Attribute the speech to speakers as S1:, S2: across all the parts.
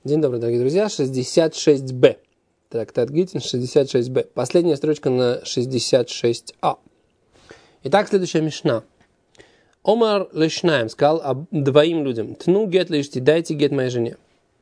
S1: День добрый, дорогие друзья. 66б. Трактат Гитин, 66б. Последняя строчка на 66а. Итак, следующая мишна. Омар лешнаем сказал двоим людям. Тну гет лишти, дайте гет моей жене.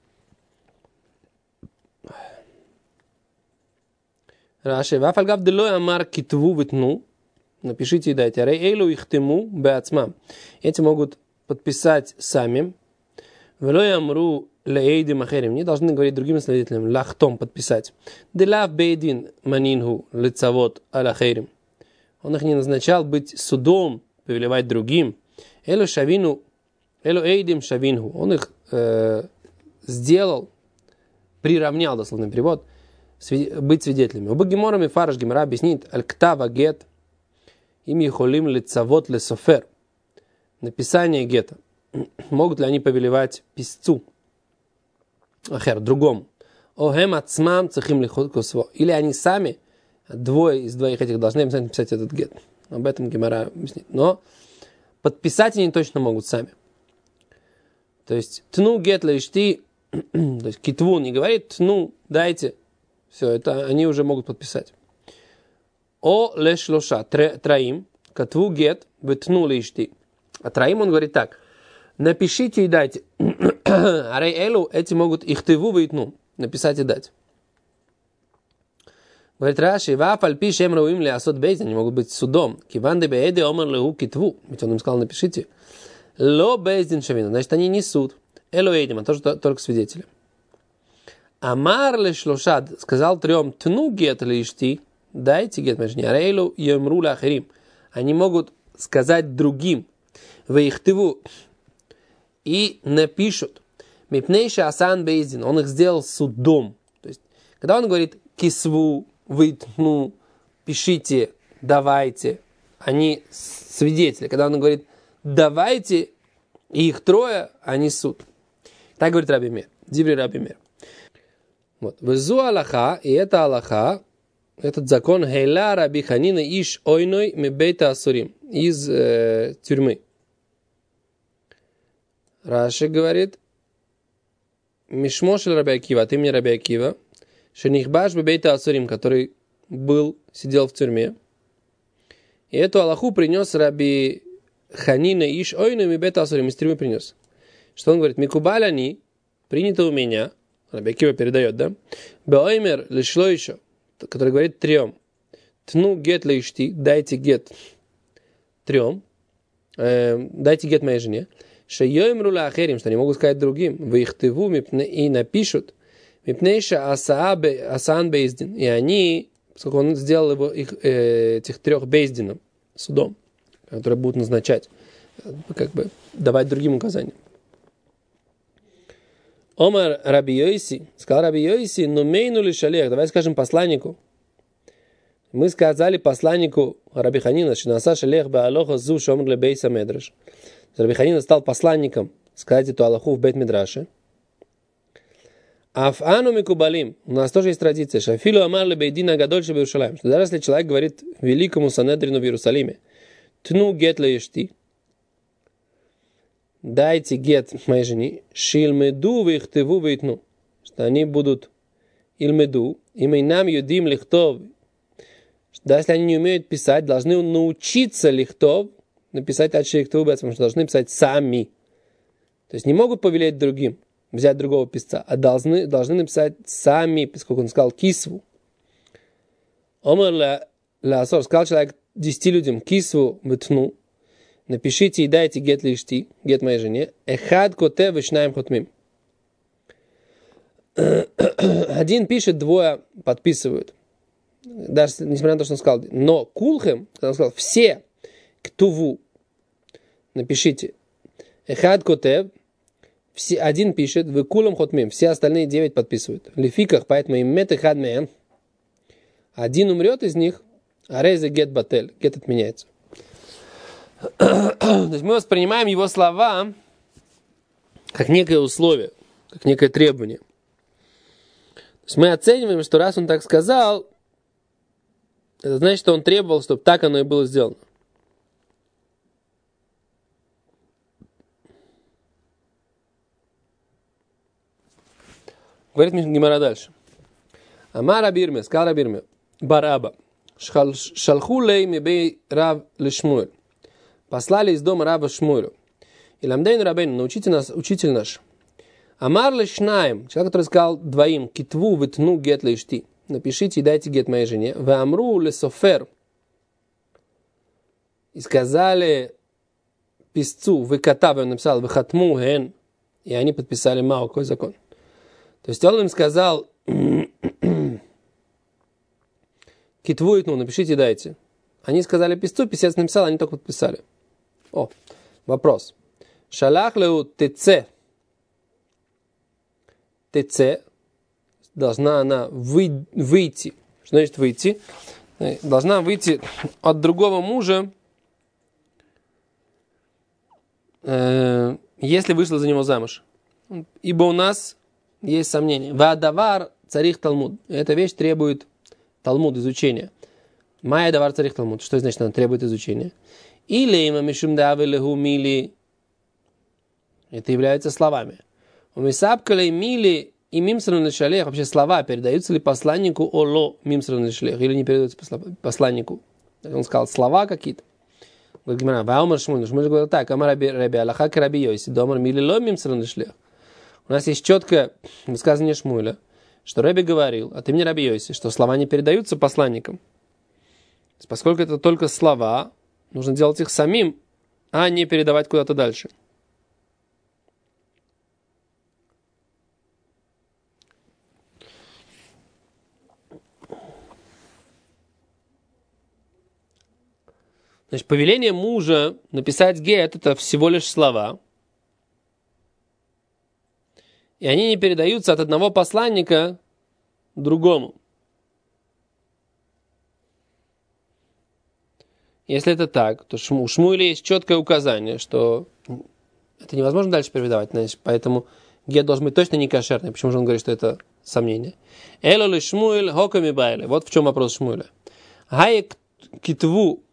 S1: Раши, вафальгав делой амар китву витну. Напишите и дайте. Рей эйлу их тему беацмам. Эти могут подписать сами. Велой амру лейди махерим. Не должны говорить другим свидетелям. Лахтом подписать. Делав бейдин манинху лицавод аляхерим. Он их не назначал быть судом, повелевать другим. Элу шавину, элу эйдим шавинху. Он их сделал, приравнял, дословный перевод, быть свидетелями. У Багиморами Фараш Гемара объяснит, аль-ктава гет, им ехолим лицавод лесофер. Написание гета. Могут ли они повелевать писцу? Ахер, другому. Огем ацмам цехим лихот косво. Или они сами, двое из двоих этих должны обязательно написать этот гет. Об этом Гемара объяснит. Но подписать они точно могут сами. То есть, тну гет лишти, то есть, китву не говорит, тну, дайте. Все, это они уже могут подписать. О лешлоша, троим, катву гет, бетну лишти. А троим он говорит так. Напишите и дайте. Арей элу, эти могут ихтыву витну. Написать и дать. Говорит Раши, вафаль пи шем руим ли асот бейзин, они могут быть судом. Киван де беэде омар леху китву. Ведь он им сказал, напишите. Ло бейзин шавина, значит, они не суд. Элу эйдим, а тоже только свидетели. Амар ли шлошад, сказал трем, тну гет лишти, дайте гет межни. Арей элу йомру лахерим. Они могут сказать другим. Вы ихтыву. И напишут. Мипнейша асан бейзин. Он их сделал судом. То есть, когда он говорит кисву, вытну, пишите, давайте, они свидетели. Когда он говорит давайте, и их трое, они суд. Так говорит Раби Меир. Диври Раби Меир. Вот. Везу Аллаха, и это Аллаха, этот закон Хейла Раби Ханина иш ойной мебейта асурим. Из тюрьмы. Раши говорит, Мишмошель Раби Акива, ты мне Раби Акива, Шенихбаш бебейта асурим, который сидел в тюрьме. И эту Аллаху принес Раби Ханина иш ойну мебейта асурим, из тюрьмы принес. Что он говорит? Микубаляни, принято у меня, Раби Акива передает, да? Беоймер лишло еще, который говорит трем. Тну гет лишти, дайте гет трем, дайте гет моей жене. Шейоймру лахерим, что они могут сказать другим. Вы их тыву и напишут. Мипнейша асан бейздин. И они, поскольку он сделал его, этих трех бейздином, судом, которые будут назначать, как бы давать другим указания. Омар Раби Йоси, сказал Раби Йоси, но мейну ли шалех, давай скажем посланнику. Мы сказали посланнику Раби Ханина, что наса шалех баалоха зу шомр ле бейса медраш. Раби Ханина стал посланником сказать эту Аллаху в Бейт-Мидраше. Афану микубалим. У нас тоже есть традиция. Шафилу амар ле бейдина гадольше б'Иерушалаим. Что даже если человек говорит великому Санедрину в Иерусалиме, тну гет лешти, дайте гет моей жене, шилмеду вихтеву вейтну. Что они будут илмеду, имейнам юдим лихтов. Да, если они не умеют писать, должны научиться лихтов, написать ачейкту, потому что должны писать сами. То есть не могут повелеть другим, взять другого писца, а должны написать сами, поскольку он сказал кисву. Омар ласор, сказал человек 10 людям, кисву вытну, напишите и дайте гет лишти, гет моей жене, эхад коте вишнаем хотмим. Один пишет, двое подписывают. Даже несмотря на то, что он сказал, но кулхем, когда он сказал, все ктуву, напишите. Эхад котев, один пишет, вы кулам хотмим, все остальные 9 подписывают. Лификах, поэтому им мет эхад меем. Один умрет из них, а рейзе гет батель, гет отменяется. То есть мы воспринимаем его слова как некое условие, как некое требование. То есть мы оцениваем, что раз он так сказал, это значит, что он требовал, чтобы так оно и было сделано. Говорит Гемара дальше. Амар Рабирме, сказал Рабирме, Бараба, шалху лей мебей рав лешмуэль. Послали из дома раба Шмуэлю. И ламдейн рабейн, научите нас, учитель наш. Амар лешнаем, человек, который сказал двоим, китву витну гет лешти. Напишите и дайте гет моей жене. Ве амру лесофер. И сказали писцу, выкатав, он написал, выхатму ген. И они подписали мау, какой закон. То есть он им сказал, китву итну, напишите и дайте. Они сказали писцу, писец написал, они только подписали. О, вопрос. Шалах леу ТЦ. ТЦ. Должна она выйти. Что значит выйти? Должна выйти от другого мужа, если вышла за него замуж. Ибо у нас есть сомнение. Ваадавар царих Талмуд. Эта вещь требует Талмуд, изучения. Майя давар царих Талмуд. Что значит, она требует изучения? Или има мишум давилеху мили. Это является словами. Умисапкалей мили и мимсран лешалех. Вообще слова передаются ли посланнику оло мимсран лешалех? Или не передаются посланнику? Он сказал слова какие-то. Говорит Гемара, ваумар Шмуль. Шмуль говорил так, амар раби Аллаха к раби Йоси, домар мили ло мимсран лешалех. У нас есть четкое высказывание Шмуля, что Раби говорил, от имени раби Йоси, что слова не передаются посланникам. Поскольку это только слова, нужно делать их самим, а не передавать куда-то дальше. Значит, повеление мужа написать гет – это всего лишь слова. И они не передаются от одного посланника другому. Если это так, то у Шмуэля есть четкое указание, что это невозможно дальше передавать, значит, поэтому гет должен быть точно не кошерный. Почему же он говорит, что это сомнение? Элоли Шмуэль хоками байли. Вот в чем вопрос Шмуэля. Хаек китву.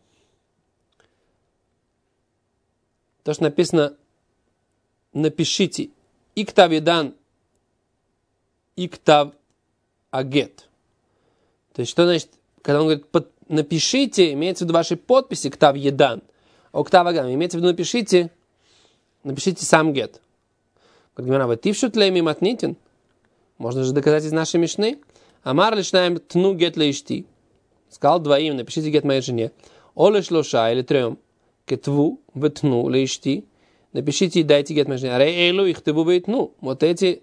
S1: То, что написано напишите иктав едан иктав агет. То есть, что значит, когда он говорит напишите, имеется в виду ваши подписи, ктав едан, а ктав аган, имеется в виду напишите сам гет. Говорит, ты в шутлейми матнитин? Можно же доказать из нашей мишны. Амар лишнаем тну гет лейшти. Сказал двоим, напишите гет моей жене. Олеш лоша или трем. Кетву ветну лейшти. Напишите и дайте гет моей жене. Арей эйлу их тыбу ветну. Вот эти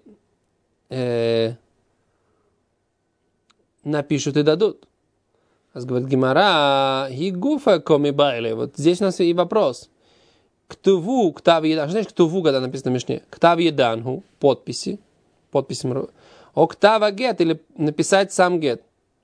S1: напишут и дадут. Говорит Гемара, гигуфа коми байли. Вот здесь у нас и вопрос. Ктуву, ктав едан. Что значит ктуву, когда написано в Мишне? Ктав еданху, подписи. О ктава гет, или написать сам гет.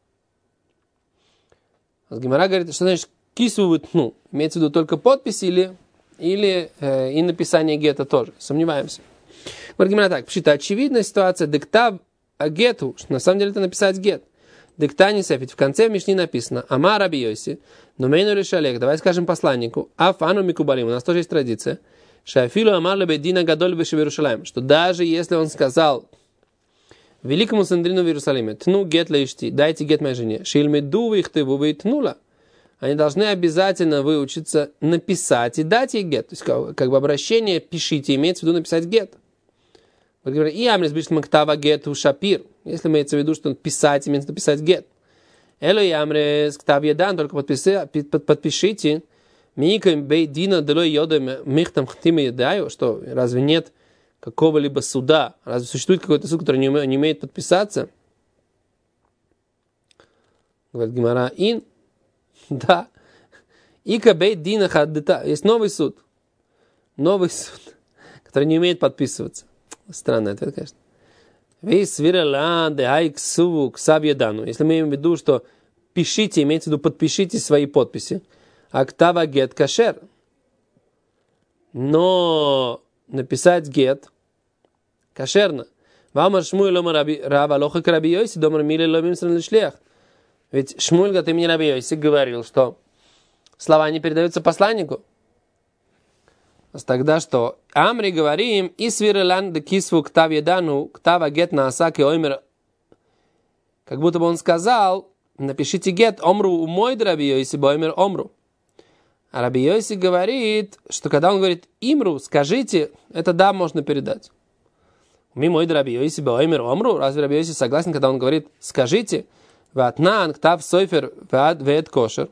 S1: Гемара говорит, что значит кису витну. Имеется в виду только подписи или и написание гета тоже. Сомневаемся. Говорит Гемара так, пишите, очевидная ситуация, дектав агету, что на самом деле это написать гет. Диктани сефит. В конце в Мишне написано Ама раби Йоси, но мейну решалех. Давай скажем посланнику. Афану микубалим. У нас тоже есть традиция. Шафилу амар лебедина гадоль веши в Иерусалим. Что даже если он сказал великому Сандрину в Иерусалиме, тну гет лейшти, дайте гет моей жене. Шильмеду вихтыву вейтнула. Они должны обязательно выучиться написать и дать ей гет. То есть как бы обращение пишите, имеется в виду написать гет. И амрис бишь мактава гету шапир. Если имеется в виду, что писать, имеется написать гет. Эло и амрис ктав едан, только подпишите. Микам бейдина делой йодем михтам хтима едаю. Что, разве нет какого-либо суда? Разве существует какой-то суд, который не умеет подписаться? Говорит Гемара, да. Ика бейдина хаддета. Есть новый суд, который не умеет подписываться. Странный ответ, конечно. Если мы имеем в виду, что пишите, имеется в виду подпишите свои подписи. Актава гет кашер. Но написать гет кашерно. Ведь Шмуль от имени раби Йоси говорил, что слова не передаются посланнику. Тогда что? Амри говорим, и свирелан де кисву ктав едану, ктава гет на асаки оймер. Как будто бы он сказал, напишите гет омру у мой Раби Йоси боймер омру. А Раби Йоси говорит, что когда он говорит имру, скажите, это да, можно передать. Ми мой Раби Йоси боймер омру, разве Раби Йоси согласен, когда он говорит, скажите, ватнан ктав сойфер вет кошер.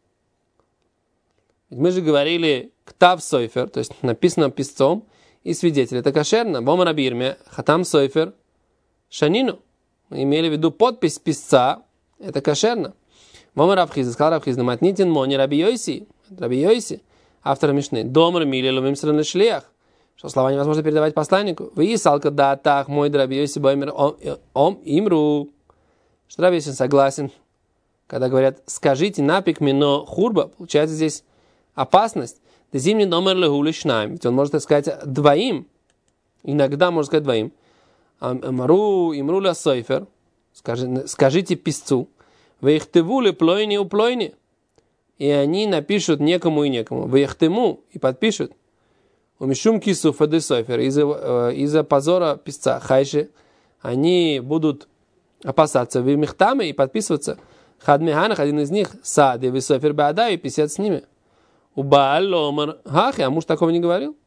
S1: Ведь мы же говорили ктав сойфер, то есть написано писцом, и свидетель. Это кошерно. Бома рабирме, хатам сойфер, шанину. Мы имели в виду подпись писца, это кошерно. Бома рабхиза, сказал рабхиза, матнитин мони Раби Йоси, автор Мишны. Домар мили лумим сраны шлех. Что слова невозможно передавать посланнику. Вы салка да так, мой Раби Йоси боймер имру. Что Раби Йоси согласен, когда говорят, скажите напик мино хурба, получается здесь опасность. Зимний номер легулишнаем. Ведь он может сказать двоим. Иногда может сказать двоим. Мару имру ля сойфер. Скажите писцу. Вейхтеву ли плойни у плойни. И они напишут некому и некому. Вейхтему и подпишут. Умишум кису фады сойфер. Из-за позора писца. Хайши. Они будут опасаться. Веймихтамы и подписываться. Хадмеханах, один из них, сади, висойфер баада и писец с ними. У Бааль Омар Хахи, а муж такого не говорил?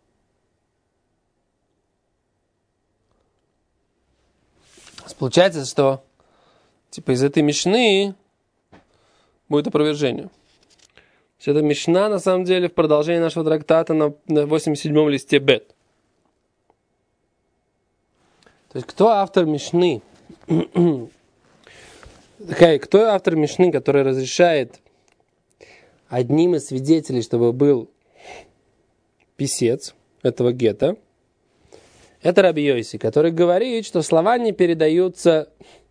S1: Получается, что типа из этой Мишны будет опровержение. То есть эта Мишна, на самом деле, в продолжении нашего трактата на 87-м листе Бет. То есть кто автор Мишны? Кто автор Мишны, который разрешает одним из свидетелей, чтобы был писец этого гетто, это Раби Йоси, который говорит, что слова не передаются,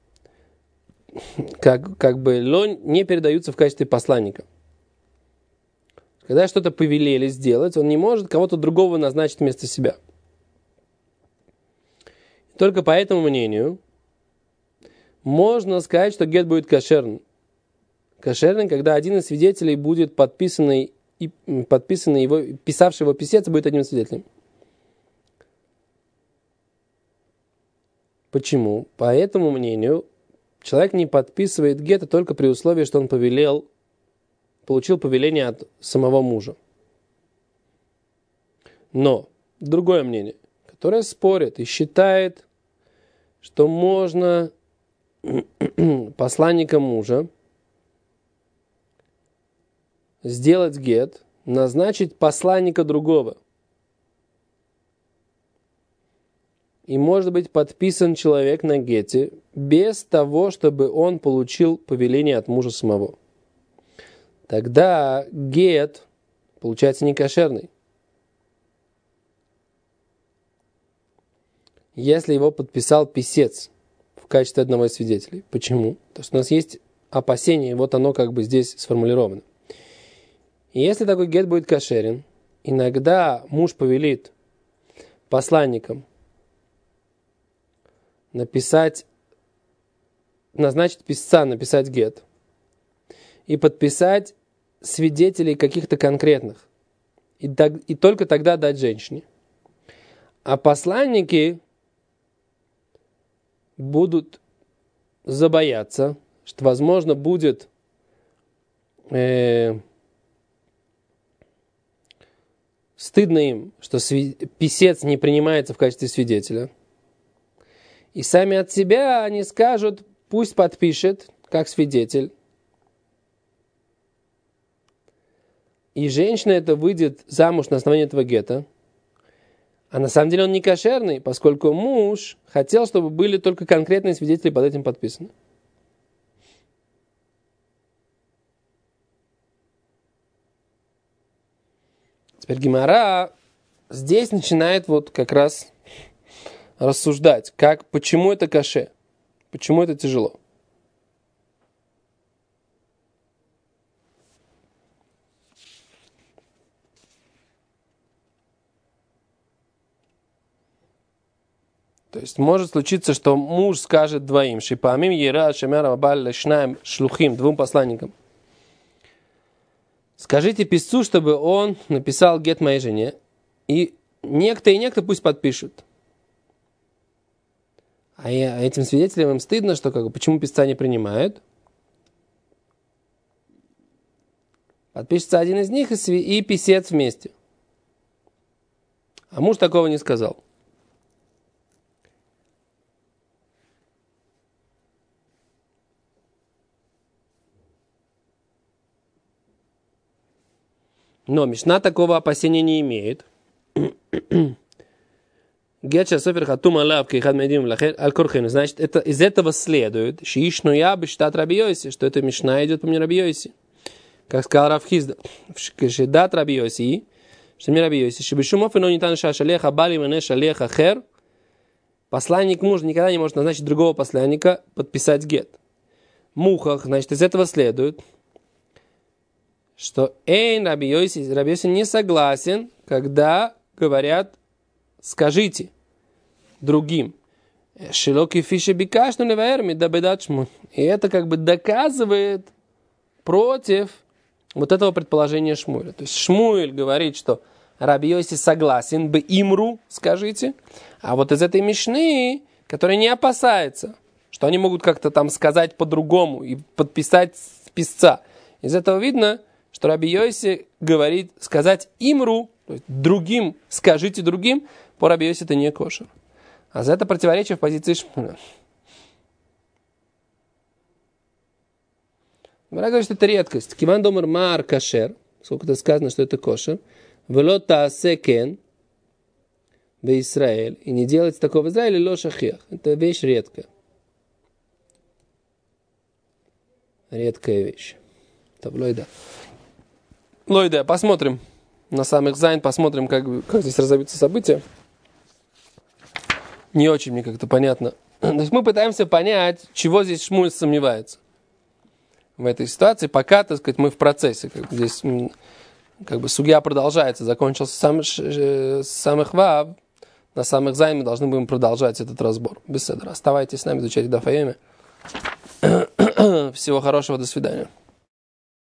S1: не передаются в качестве посланника. Когда что-то повелели сделать, он не может кого-то другого назначить вместо себя. Только по этому мнению можно сказать, что гет будет кошерным. Кошерный, когда один из свидетелей будет подписанный его, писавший его писец будет одним свидетелем. Почему? По этому мнению, человек не подписывает гетто только при условии, что он получил повеление от самого мужа. Но другое мнение, которое спорит и считает, что можно посланника мужа сделать гет, назначить посланника другого. И может быть подписан человек на гете без того, чтобы он получил повеление от мужа самого. Тогда гет получается не кошерный. Если его подписал писец в качестве одного из свидетелей. Почему? Потому что у нас есть опасение, и вот оно как бы здесь сформулировано. И если такой гет будет кошерен, иногда муж повелит посланникам назначить писца написать гет и подписать свидетелей каких-то конкретных. И только тогда дать женщине. А посланники будут забояться, что, возможно, будет стыдно им, что писец не принимается в качестве свидетеля. И сами от себя они скажут, пусть подпишет, как свидетель. И женщина это выйдет замуж на основании этого гетто. А на самом деле он не кошерный, поскольку муж хотел, чтобы были только конкретные свидетели под этим подписаны. Теперь Гемара здесь начинает вот как раз рассуждать, почему это каше, почему это тяжело. То есть может случиться, что муж скажет двоим, шипамим ера шемера баль шнаем шлухим, двум посланникам. Скажите писцу, чтобы он написал гет моей жене. И некто пусть подпишут. А этим свидетелям им стыдно, что почему писца не принимают. Подпишется один из них и писец вместе. А муж такого не сказал. Но Мишна такого опасения не имеет. Значит, из этого следует, что эта Мишна идет по мне Раби Йоси. Как сказал Рав Хизда, дат Раби Йоси, что мне Раби Йоси, посланник мужа никогда не может назначить другого посланника подписать гет. Мухах, значит, из этого следует, что Раби Йоси не согласен, когда говорят скажите другим. Широки фиши бикашну леваэрми да бедачму. И это доказывает против вот этого предположения Шмуэля. То есть Шмуэль говорит, что Раби Йоси согласен, бы имру, скажите. А вот из этой Мишны, которая не опасается, что они могут как-то там сказать по-другому и подписать писца. Из этого видно, что Раби Йоси говорит сказать имру, то есть другим, скажите другим, по Раби Йоси это не кошер. А за это противоречие в позиции Шмуэля. Гмара говорит, что это редкость. Киван домар мар кашер, сколько-то сказано, что это кошер. Вело таасе кен в Израиль. И не делать такого в Израиле ло шахех. Это вещь редкая. Редкая вещь. Лойда. Посмотрим на самых зайн, посмотрим, как здесь разовьются события. Не очень мне как-то понятно. То есть мы пытаемся понять, чего здесь Шмуль сомневается в этой ситуации, пока, так сказать, мы в процессе. Здесь сугья продолжается. Закончился самых вав, на самых зайн мы должны будем продолжать этот разбор. Беседа. Оставайтесь с нами, изучайте Даф Йоми. Всего хорошего, до свидания.